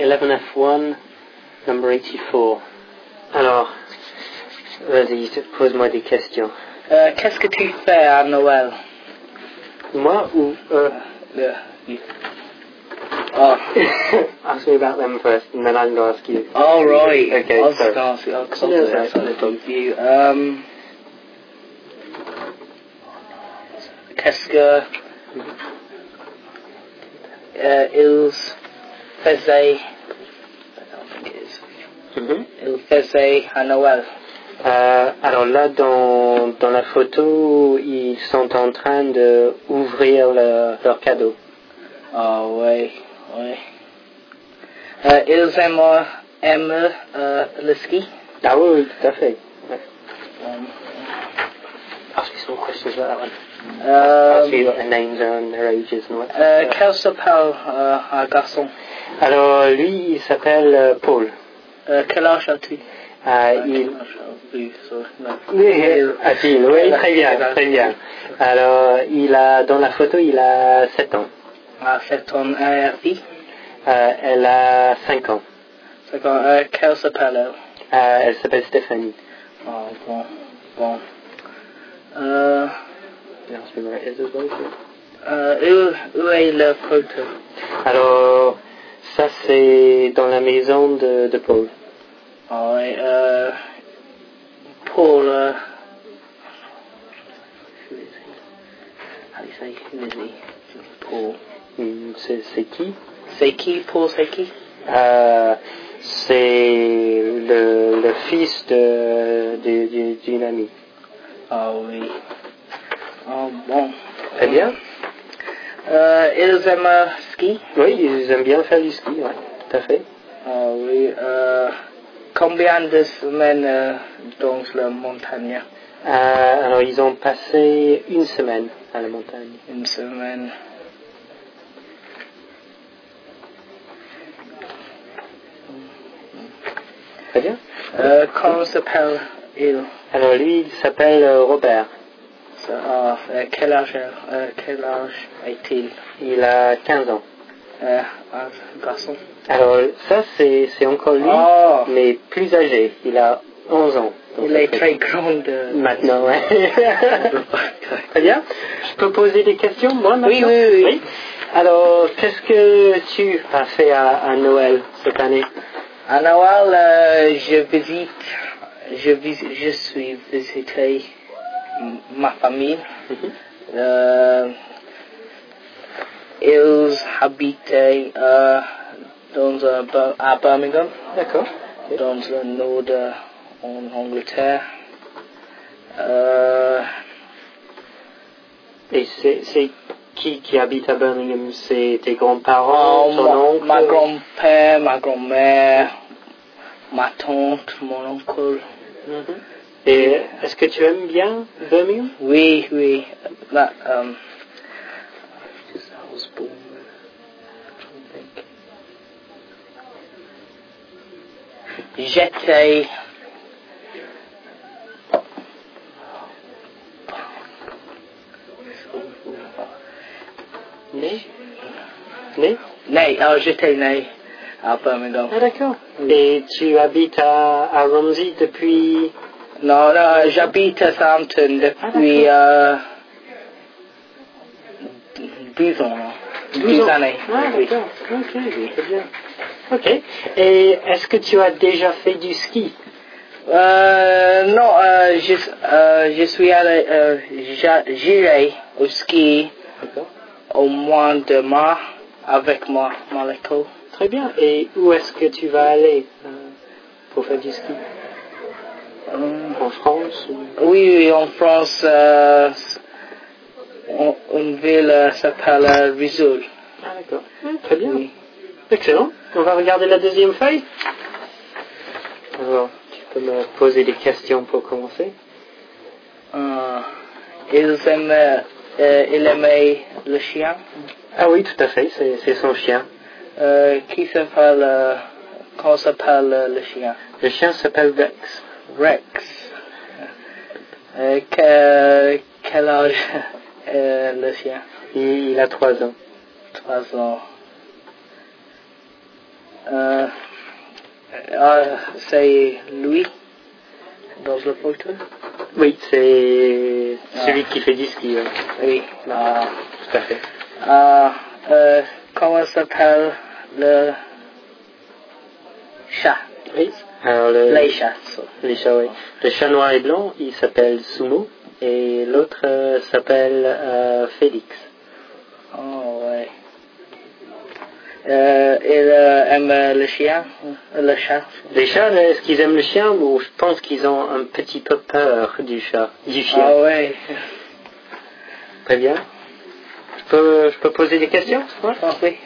11F1, number 84. Alors, vas-y, pose-moi des questions. Qu'est-ce que tu fais à Noël? Moi ou Oh. Ask me about them first, and then I'm going to ask you. Oh, right. Okay, I was so- going to ask you. No, that's not a problem. Qu'est-ce que ils faisaient? I don't think it is. Ils faisaient à Noël. Alors là, dans la photo, ils sont en train de ouvrir leur cadeau. Oh, oui, oui. Ils aiment le ski. Ah oui, tout à fait. Ouais. Ask me some questions about that one. Ask me what their names are and their ages and what. Quel s'appelle un garçon? Alors lui, il s'appelle Paul. Quel âge as-tu? Oui, très bien, très bien. Alors, dans la photo, il a 7 ans. Ah, c'est ton fille? Elle a 5 ans. Quelle s'appelle elle? Elle s'appelle Stéphanie. Oh, bon. Où est le photo? Alors, ça c'est dans la maison de Paul. Oh, oui, Paul, who is he? How do you say, who is he? Paul. C'est qui? C'est qui, Paul, c'est qui? C'est le fils d'une amie. Oh, oui. Oh, bon. Très bien. Ils aiment ski? Oui, ils aiment bien faire du ski, ouais, tout à fait. Oh, oui. Combien de semaines dans la montagne? Alors, ils ont passé 1 semaine à la montagne. 1 semaine. Très bien. Comment s'appelle-il? Alors, lui, il s'appelle Robert. Quel âge est-il? Il a 15 ans. Un garçon. Alors, ça, c'est encore lui, Oh. mais plus âgé. Il a 11 ans. Donc, Il est très grand. Maintenant, ouais. Très bien. Je peux poser des questions, moi, maintenant? Oui. Alors, qu'est-ce que tu as fait à Noël cette année? À Noël, je suis visité ma famille. Ils habitaient à Birmingham, D'accord. dans le nord en Angleterre. Et c'est qui habite à Birmingham? C'est tes grands-parents, ton oncle? Ma grand-père, ma grand-mère, ma tante, mon oncle. Et est-ce que tu aimes bien Birmingham? Oui. Là, I was born there. I'm trying to think. J'étais j'étais né à Birmingham. Ah, d'accord. Et tu habites à Romsey depuis... Non, j'habite à Southampton depuis 12 ans. 12 années. Ah, d'accord. Ok, très bien. Ok. Et est-ce que tu as déjà fait du ski? Non, je suis allé, j'irai au ski au mois de mars avec mon école. Très bien. Et où est-ce que tu vas aller pour faire du ski? En France ou... Oui, en France, une ville s'appelle Risoul. Ah, d'accord. Très bien. Oui. Excellent. On va regarder la deuxième feuille. Alors, tu peux me poser des questions pour commencer. Il aimait le chien. Ah oui, tout à fait. C'est son chien. Comment s'appelle le chien? Le chien s'appelle Rex. Rex. Quel âge le chien? Il a 3 ans. 3 ans. C'est lui dans le photo. Oui, c'est celui qui fait du ski. Oui. Tout à fait. Comment s'appelle le chat? Oui. Alors les chats. Les chats, oui. Le chat noir et blanc, il s'appelle Sumo et l'autre s'appelle Félix. Oh, ouais. Il aime le chien, le chat. Les chats, est-ce qu'ils aiment le chien ou je pense qu'ils ont un petit peu peur du chien. Ah ouais. Très bien. Je peux poser des questions? Oui.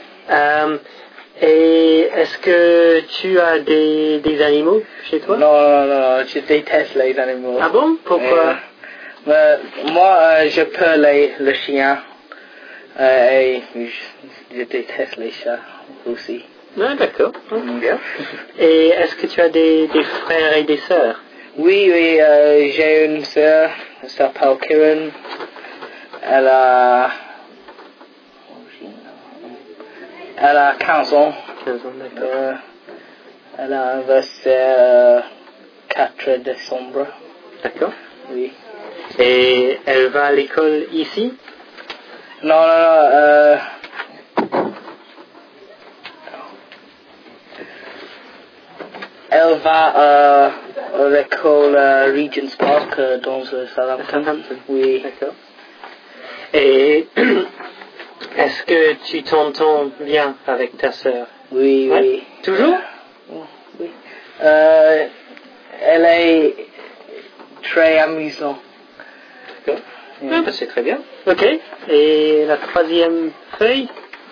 Et est-ce que tu as des animaux chez toi? Non, je déteste les animaux. Ah bon? Pourquoi? Moi, je peux le chien. Et je déteste les chats aussi. Ah, d'accord. Bien. Et est-ce que tu as des frères et des sœurs? Oui, j'ai une sœur, elle s'appelle Karen. Elle a 15 ans. 15 ans, d'accord. Elle a anniversaire 4 décembre. D'accord. Oui. Et elle va à l'école ici? Non. Elle va à l'école Regent's Park dans le Southampton. Oui. D'accord. Et est-ce que tu t'entends bien avec ta sœur? Oui, ouais? Oui. Toujours? Oui. Elle est très amusante. D'accord. Ah, bah, c'est très bien. Ok. Et la troisième feuille?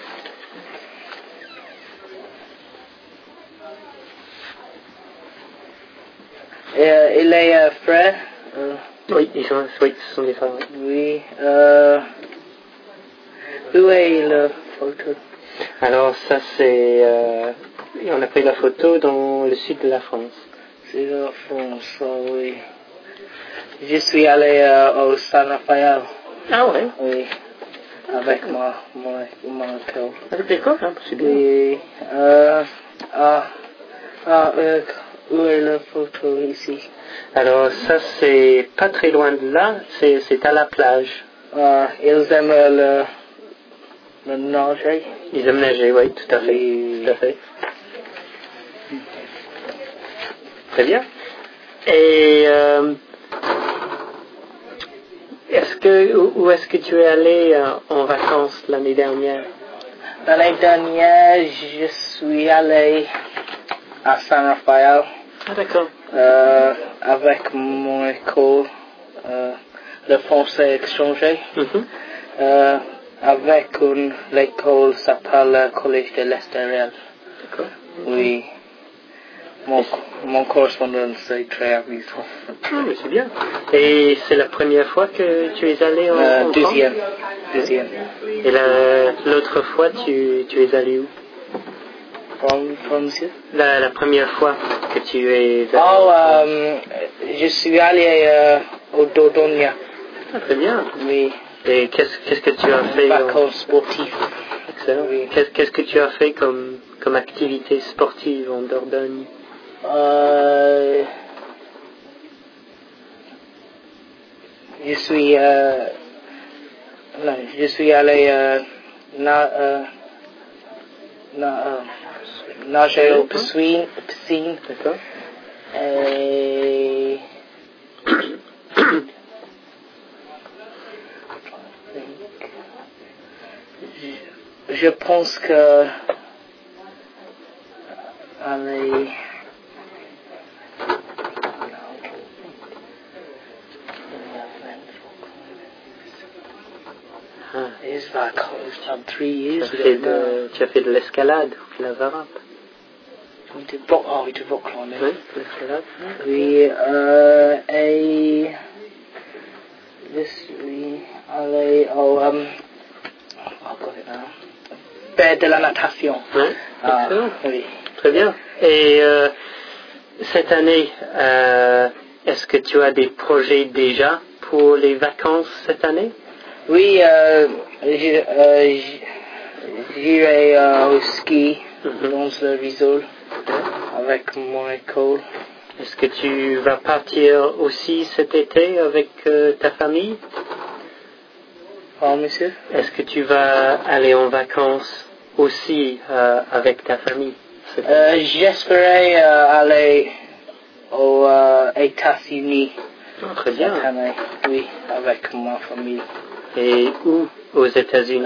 Il est frère. Oui, ce sont des frères. Oui. Où est la photo? Alors ça c'est... on a pris la photo dans le sud de la France. C'est la France, oui. Je suis allé au San Rafael. Ah ouais? Oui. Avec mon école. Avec l'école, hein, c'est bien. Oui. Où est la photo ici? Alors ça c'est pas très loin de là, c'est à la plage. Ils aiment le nager. Ils aiment nager, oui, tout à fait. Oui. Tout à fait. Très bien. Et où est-ce que tu es allé en vacances l'année dernière? L'année dernière, je suis allé à San Rafael. Ah d'accord. Avec mon école, le français étranger. Mm-hmm. Avec l'école s'appelle le Collège de l'Estérel. D'accord. Oui. Mon correspondant, c'est très amusant. Ah, mais c'est bien. Et c'est la première fois que tu es allé en Deuxième. France? Et l'autre fois, tu es allé où? Monsieur? La première fois que tu es allé je suis allé au Dordogne. Ah, très bien. Oui. Et qu'est-ce que tu as fait? Vacances sportives. Excellent. Oui. Qu'est-ce que tu as fait comme activité sportive en Dordogne? Je suis allé nager au piscine. D'accord. Et je pense que aller les vacances dans 3 years. Tu as fait de l'escalade ou de la varap? Du rock climbing. Oui, de l'escalade. Oui, et je suis allé au faire de la natation. Oui, excellent. Oui. Très bien. Et cette année, est-ce que tu as des projets déjà pour les vacances cette année? Oui, j'irai au ski dans le réseau avec mon école. Est-ce que tu vas partir aussi cet été avec ta famille? Oh, monsieur? Est-ce que tu vas aller en vacances aussi avec ta famille? J'espérais aller aux États-Unis Très bien. cette année, oui, avec ma famille. Et où aux États-Unis?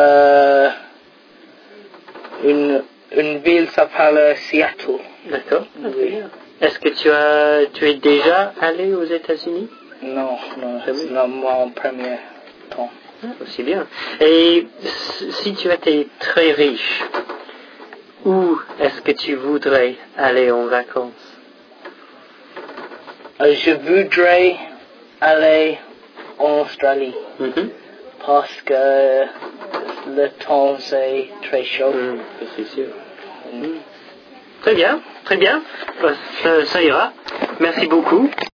Une ville s'appelle Seattle. D'accord. Oui. Très bien. Est-ce que tu es déjà allé aux États-Unis? Non, c'est mon premier temps. Aussi bien. Et si tu étais très riche, où est-ce que tu voudrais aller en vacances? Je voudrais aller en Australie parce que le temps c'est très chaud. C'est sûr. Très bien, très bien. Ça ira. Merci beaucoup.